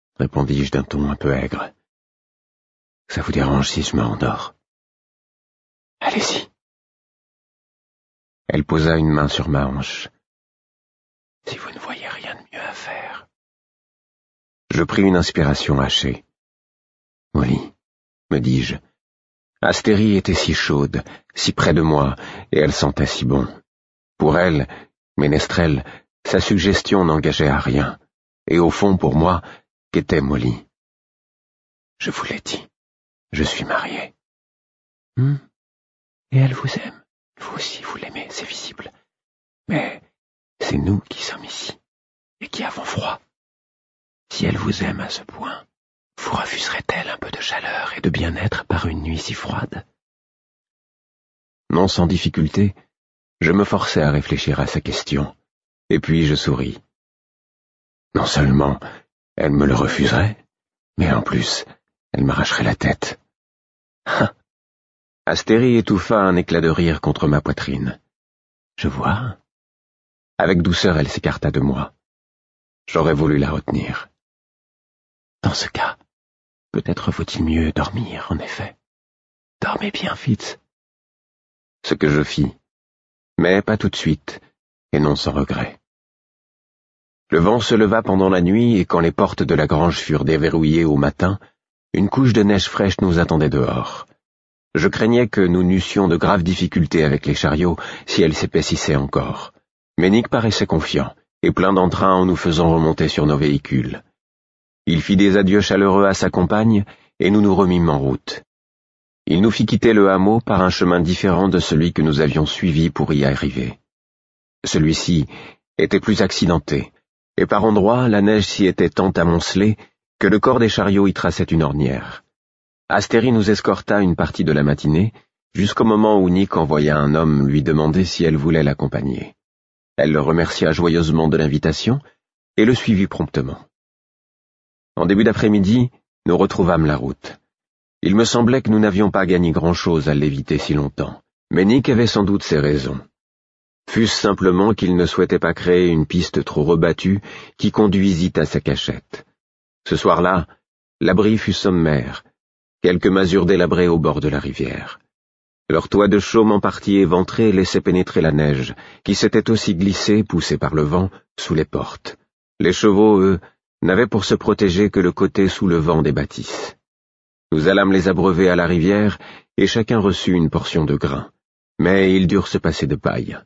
[SPEAKER 1] répondis-je d'un ton un peu aigre. « Ça vous dérange si je me rendors ? Allez-y. Elle posa une main sur ma hanche. Si vous ne voyez rien de mieux à faire. Je pris une inspiration hachée. Molly, me dis-je. Astérie était si chaude, si près de moi, et elle sentait si bon. Pour elle, Ménestrel, sa suggestion n'engageait à rien. Et au fond, pour moi, qu'était Molly? Je vous l'ai dit, je suis marié. Hmm. Et elle vous aime. Vous aussi, vous l'aimez, c'est visible. Mais c'est nous qui sommes ici, et qui avons froid. Si elle vous aime à ce point, vous refuserait-elle un peu de chaleur et de bien-être par une nuit si froide? Non sans difficulté, je me forçai à réfléchir à sa question, et puis je souris. Non seulement elle me le refuserait, mais en plus, elle m'arracherait la tête. Ah. Astérie étouffa un éclat de rire contre ma poitrine. Je vois. Avec douceur, elle s'écarta de moi. J'aurais voulu la retenir. Dans ce cas, peut-être vaut-il mieux dormir, en effet. Dormez bien, Fitz. Ce que je fis, mais pas tout de suite, et non sans regret. Le vent se leva pendant la nuit, et quand les portes de la grange furent déverrouillées au matin, une couche de neige fraîche nous attendait dehors. Je craignais que nous n'eussions de graves difficultés avec les chariots si elles s'épaississaient encore. Mais Nick paraissait confiant, et plein d'entrain en nous faisant remonter sur nos véhicules. Il fit des adieux chaleureux à sa compagne, et nous nous remîmes en route. Il nous fit quitter le hameau par un chemin différent de celui que nous avions suivi pour y arriver. Celui-ci était plus accidenté, et par endroits la neige s'y était tant amoncelée que le corps des chariots y traçait une ornière. Astérie nous escorta une partie de la matinée, jusqu'au moment où Nick envoya un homme lui demander si elle voulait l'accompagner. Elle le remercia joyeusement de l'invitation et le suivit promptement. En début d'après-midi, nous retrouvâmes la route. Il me semblait que nous n'avions pas gagné grand-chose à l'éviter si longtemps, mais Nick avait sans doute ses raisons. Fût-ce simplement qu'il ne souhaitait pas créer une piste trop rebattue qui conduisit à sa cachette. Ce soir-là, l'abri fut sommaire, quelques masures délabrées au bord de la rivière. Leur toit de chaume en partie éventré laissait pénétrer la neige, qui s'était aussi glissée, poussée par le vent, sous les portes. Les chevaux, eux, n'avaient pour se protéger que le côté sous le vent des bâtisses. Nous allâmes les abreuver à la rivière, et chacun reçut une portion de grain, mais ils durent se passer de paille.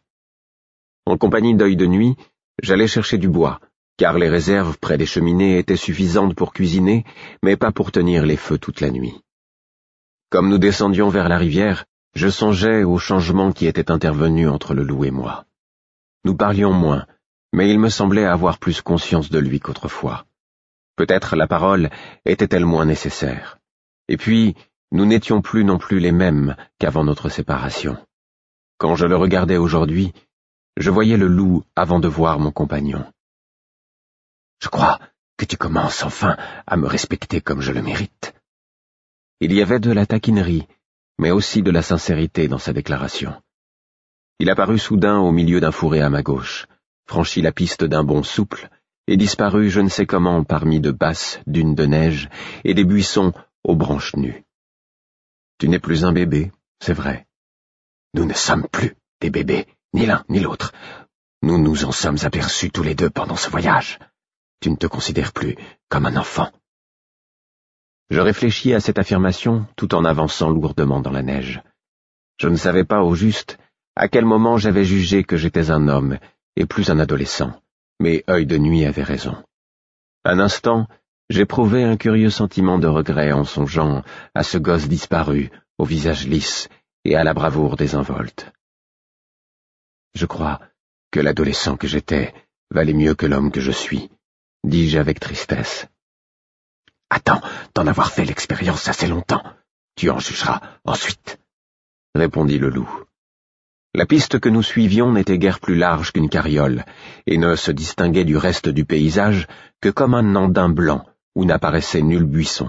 [SPEAKER 1] En compagnie d'Œil de Nuit, j'allais chercher du bois, car les réserves près des cheminées étaient suffisantes pour cuisiner, mais pas pour tenir les feux toute la nuit. Comme nous descendions vers la rivière, je songeais au changement qui était intervenu entre le loup et moi. Nous parlions moins, mais il me semblait avoir plus conscience de lui qu'autrefois. Peut-être la parole était-elle moins nécessaire. Et puis, nous n'étions plus non plus les mêmes qu'avant notre séparation. Quand je le regardais aujourd'hui, je voyais le loup avant de voir mon compagnon. Je crois que tu commences enfin à me respecter comme je le mérite. Il y avait de la taquinerie, mais aussi de la sincérité dans sa déclaration. Il apparut soudain au milieu d'un fourré à ma gauche, franchit la piste d'un bond souple, et disparut je ne sais comment parmi de basses dunes de neige et des buissons aux branches nues. Tu n'es plus un bébé, c'est vrai. Nous ne sommes plus des bébés, ni l'un ni l'autre. Nous nous en sommes aperçus tous les deux pendant ce voyage. Tu ne te considères plus comme un enfant. Je réfléchis à cette affirmation tout en avançant lourdement dans la neige. Je ne savais pas au juste à quel moment j'avais jugé que j'étais un homme et plus un adolescent, mais Œil de Nuit avait raison. Un instant, j'éprouvai un curieux sentiment de regret en songeant à ce gosse disparu, au visage lisse et à la bravoure désinvolte. Je crois que l'adolescent que j'étais valait mieux que l'homme que je suis, dis-je avec tristesse. Attends d'en avoir fait l'expérience assez longtemps. Tu en jugeras ensuite, répondit le loup. La piste que nous suivions n'était guère plus large qu'une carriole, et ne se distinguait du reste du paysage que comme un andin blanc où n'apparaissait nul buisson.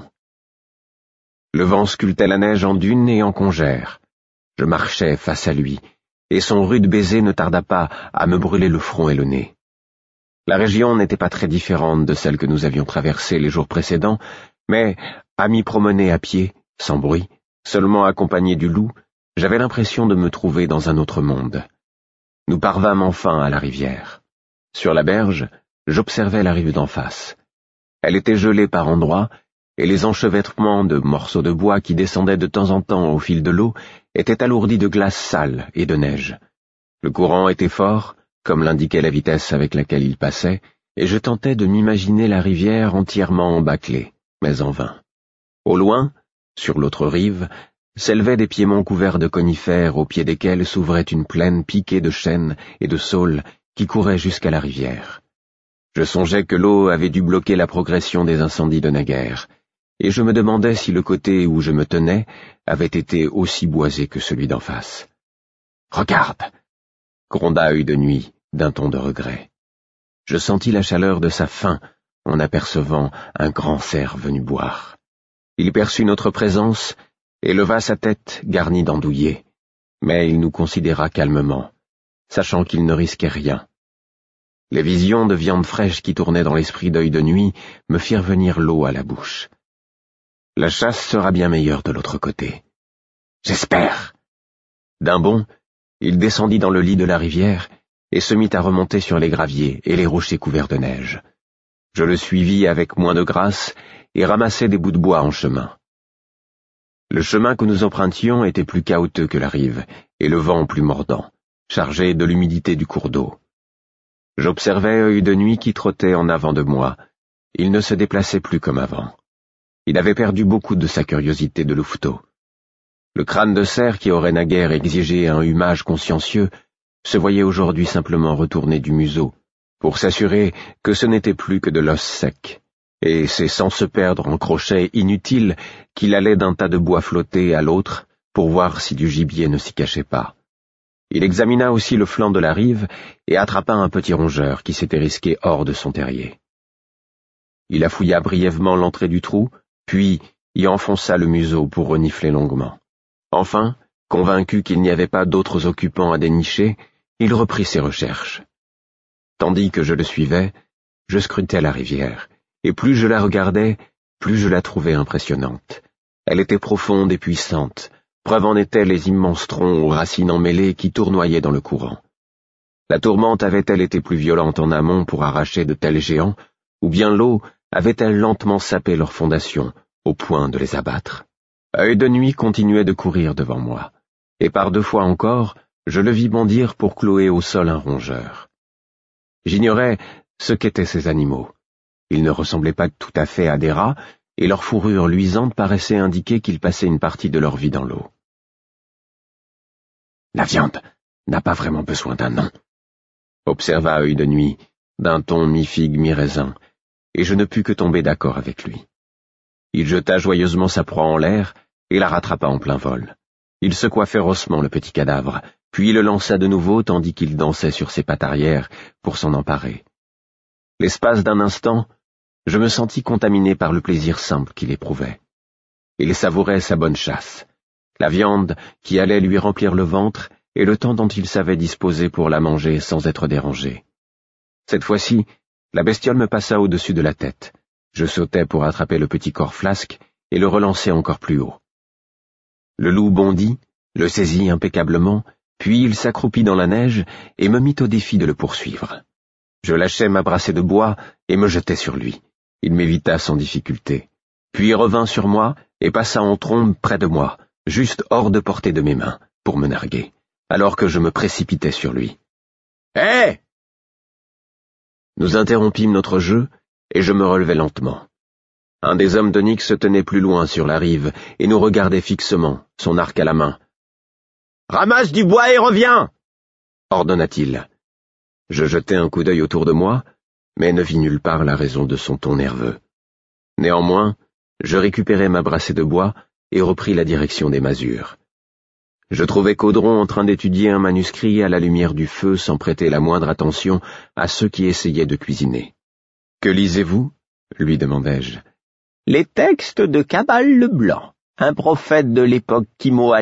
[SPEAKER 1] Le vent sculptait la neige en dunes et en congères. Je marchais face à lui, et son rude baiser ne tarda pas à me brûler le front et le nez. La région n'était pas très différente de celle que nous avions traversée les jours précédents, mais, à m'y promener à pied, sans bruit, seulement accompagné du loup, j'avais l'impression de me trouver dans un autre monde. Nous parvâmes enfin à la rivière. Sur la berge, j'observais la rive d'en face. Elle était gelée par endroits, et les enchevêtrements de morceaux de bois qui descendaient de temps en temps au fil de l'eau étaient alourdis de glace sale et de neige. Le courant était fort, comme l'indiquait la vitesse avec laquelle il passait, et je tentais de m'imaginer la rivière entièrement embâclée, mais en vain. Au loin, sur l'autre rive, s'élevaient des piémonts couverts de conifères au pied desquels s'ouvrait une plaine piquée de chênes et de saules qui courait jusqu'à la rivière. Je songeais que l'eau avait dû bloquer la progression des incendies de naguère, et je me demandais si le côté où je me tenais avait été aussi boisé que celui d'en face. « Regarde !» gronda Œil de Nuit, d'un ton de regret. Je sentis la chaleur de sa faim en apercevant un grand cerf venu boire. Il perçut notre présence et leva sa tête garnie d'andouillets, mais il nous considéra calmement, sachant qu'il ne risquait rien. Les visions de viande fraîche qui tournaient dans l'esprit d'Œil de Nuit me firent venir l'eau à la bouche. La chasse sera bien meilleure de l'autre côté. J'espère. D'un bond, il descendit dans le lit de la rivière et se mit à remonter sur les graviers et les rochers couverts de neige. Je le suivis avec moins de grâce et ramassai des bouts de bois en chemin. Le chemin que nous empruntions était plus caouteux que la rive, et le vent plus mordant, chargé de l'humidité du cours d'eau. J'observais Œil de Nuit qui trottait en avant de moi. Il ne se déplaçait plus comme avant. Il avait perdu beaucoup de sa curiosité de louveteau. Le crâne de cerf qui aurait naguère exigé un humage consciencieux se voyait aujourd'hui simplement retourner du museau, pour s'assurer que ce n'était plus que de l'os sec, et c'est sans se perdre en crochets inutiles qu'il allait d'un tas de bois flotté à l'autre pour voir si du gibier ne s'y cachait pas. Il examina aussi le flanc de la rive et attrapa un petit rongeur qui s'était risqué hors de son terrier. Il affouilla brièvement l'entrée du trou, puis y enfonça le museau pour renifler longuement. Enfin, convaincu qu'il n'y avait pas d'autres occupants à dénicher, il reprit ses recherches. Tandis que je le suivais, je scrutais la rivière, et plus je la regardais, plus je la trouvais impressionnante. Elle était profonde et puissante, preuve en étaient les immenses troncs aux racines emmêlées qui tournoyaient dans le courant. La tourmente avait-elle été plus violente en amont pour arracher de tels géants, ou bien l'eau avait-elle lentement sapé leurs fondations, au point de les abattre? Œil de Nuit continuait de courir devant moi, et par deux fois encore, je le vis bondir pour clouer au sol un rongeur. J'ignorais ce qu'étaient ces animaux. Ils ne ressemblaient pas tout à fait à des rats, et leur fourrure luisante paraissait indiquer qu'ils passaient une partie de leur vie dans l'eau. « La viande n'a pas vraiment besoin d'un nom, » observa Œil de Nuit, d'un ton mi-figue mi-raisin, et je ne pus que tomber d'accord avec lui. Il jeta joyeusement sa proie en l'air et la rattrapa en plein vol. Il secoua férocement le petit cadavre, puis le lança de nouveau tandis qu'il dansait sur ses pattes arrière pour s'en emparer. L'espace d'un instant, je me sentis contaminé par le plaisir simple qu'il éprouvait. Il savourait sa bonne chasse, la viande qui allait lui remplir le ventre et le temps dont il savait disposer pour la manger sans être dérangé. Cette fois-ci, la bestiole me passa au-dessus de la tête. Je sautai pour attraper le petit corps flasque et le relancer encore plus haut. Le loup bondit, le saisit impeccablement, puis il s'accroupit dans la neige et me mit au défi de le poursuivre. Je lâchai ma brassée de bois et me jetai sur lui. Il m'évita sans difficulté, puis revint sur moi et passa en trombe près de moi, juste hors de portée de mes mains, pour me narguer, alors que je me précipitais sur lui. « Hé !» Nous interrompîmes notre jeu, et je me relevai lentement. Un des hommes d'Onyx se tenait plus loin sur la rive et nous regardait fixement, son arc à la main. « Ramasse du bois et reviens !» ordonna-t-il. Je jetai un coup d'œil autour de moi, mais ne vis nulle part la raison de son ton nerveux. Néanmoins, je récupérai ma brassée de bois et repris la direction des masures. Je trouvai Caudron en train d'étudier un manuscrit à la lumière du feu sans prêter la moindre attention à ceux qui essayaient de cuisiner. « Que lisez-vous » lui demandai-je. « Les textes de Cabal le Blanc, un prophète de l'époque kimoalienne. »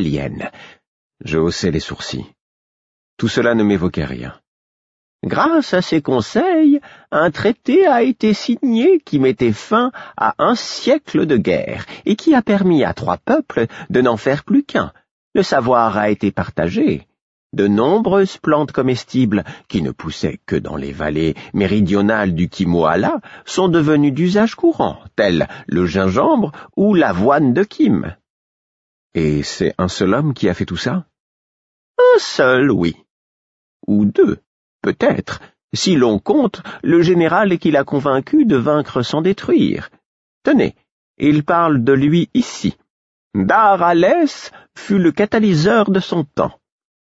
[SPEAKER 1] Je haussai les sourcils. Tout cela ne m'évoquait rien. Grâce à ses conseils, un traité a été signé qui mettait fin à un siècle de guerre et qui a permis à trois peuples de n'en faire plus qu'un, le savoir a été partagé. De nombreuses plantes comestibles, qui ne poussaient que dans les vallées méridionales du Kimoala, sont devenues d'usage courant, telles le gingembre ou l'avoine de Kim. Et c'est un seul homme qui a fait tout ça? Un seul, oui. Ou deux, peut-être, si l'on compte le général qui l'a convaincu de vaincre sans détruire. Tenez, il parle de lui ici. Dar-Alès fut le catalyseur de son temps.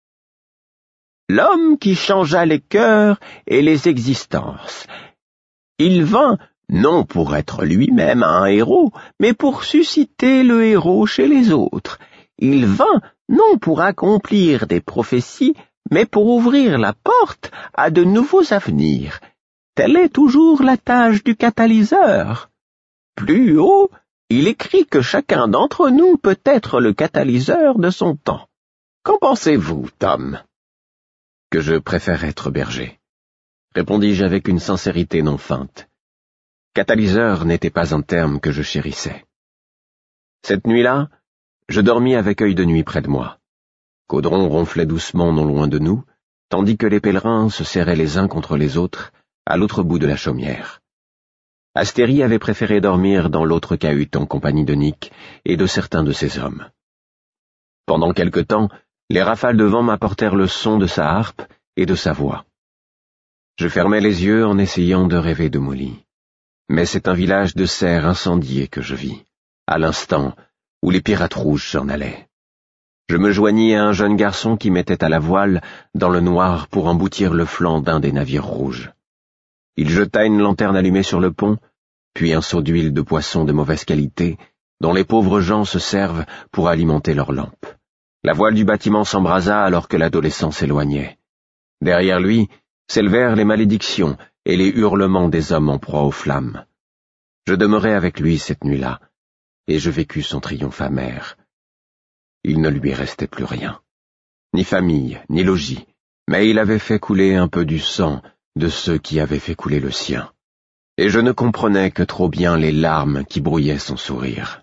[SPEAKER 1] L'homme qui changea les cœurs et les existences. Il vint, non pour être lui-même un héros, mais pour susciter le héros chez les autres. Il vint, non pour accomplir des prophéties, mais pour ouvrir la porte à de nouveaux avenirs. Telle est toujours la tâche du catalyseur. Plus haut, il écrit que chacun d'entre nous peut être le catalyseur de son temps. Qu'en pensez-vous, Tom? Que je préfère être berger, répondis-je avec une sincérité non feinte. Catalyseur n'était pas un terme que je chérissais. Cette nuit-là, je dormis avec œil de nuit près de moi. Caudron ronflait doucement non loin de nous, tandis que les pèlerins se serraient les uns contre les autres à l'autre bout de la chaumière. Astérie avait préféré dormir dans l'autre cahute en compagnie de Nick et de certains de ses hommes. Pendant quelque temps, les rafales de vent m'apportèrent le son de sa harpe et de sa voix. Je fermais les yeux en essayant de rêver de Molly. Mais c'est un village de cerfs incendiés que je vis, à l'instant où les pirates rouges s'en allaient. Je me joignis à un jeune garçon qui mettait à la voile dans le noir pour emboutir le flanc d'un des navires rouges. Il jeta une lanterne allumée sur le pont, puis un seau d'huile de poisson de mauvaise qualité, dont les pauvres gens se servent pour alimenter leurs lampes. La voile du bâtiment s'embrasa alors que l'adolescent s'éloignait. Derrière lui s'élevèrent les malédictions et les hurlements des hommes en proie aux flammes. Je demeurai avec lui cette nuit-là, et je vécus son triomphe amer. Il ne lui restait plus rien, ni famille, ni logis, mais il avait fait couler un peu du sang de ceux qui avaient fait couler le sien, et je ne comprenais que trop bien les larmes qui brouillaient son sourire.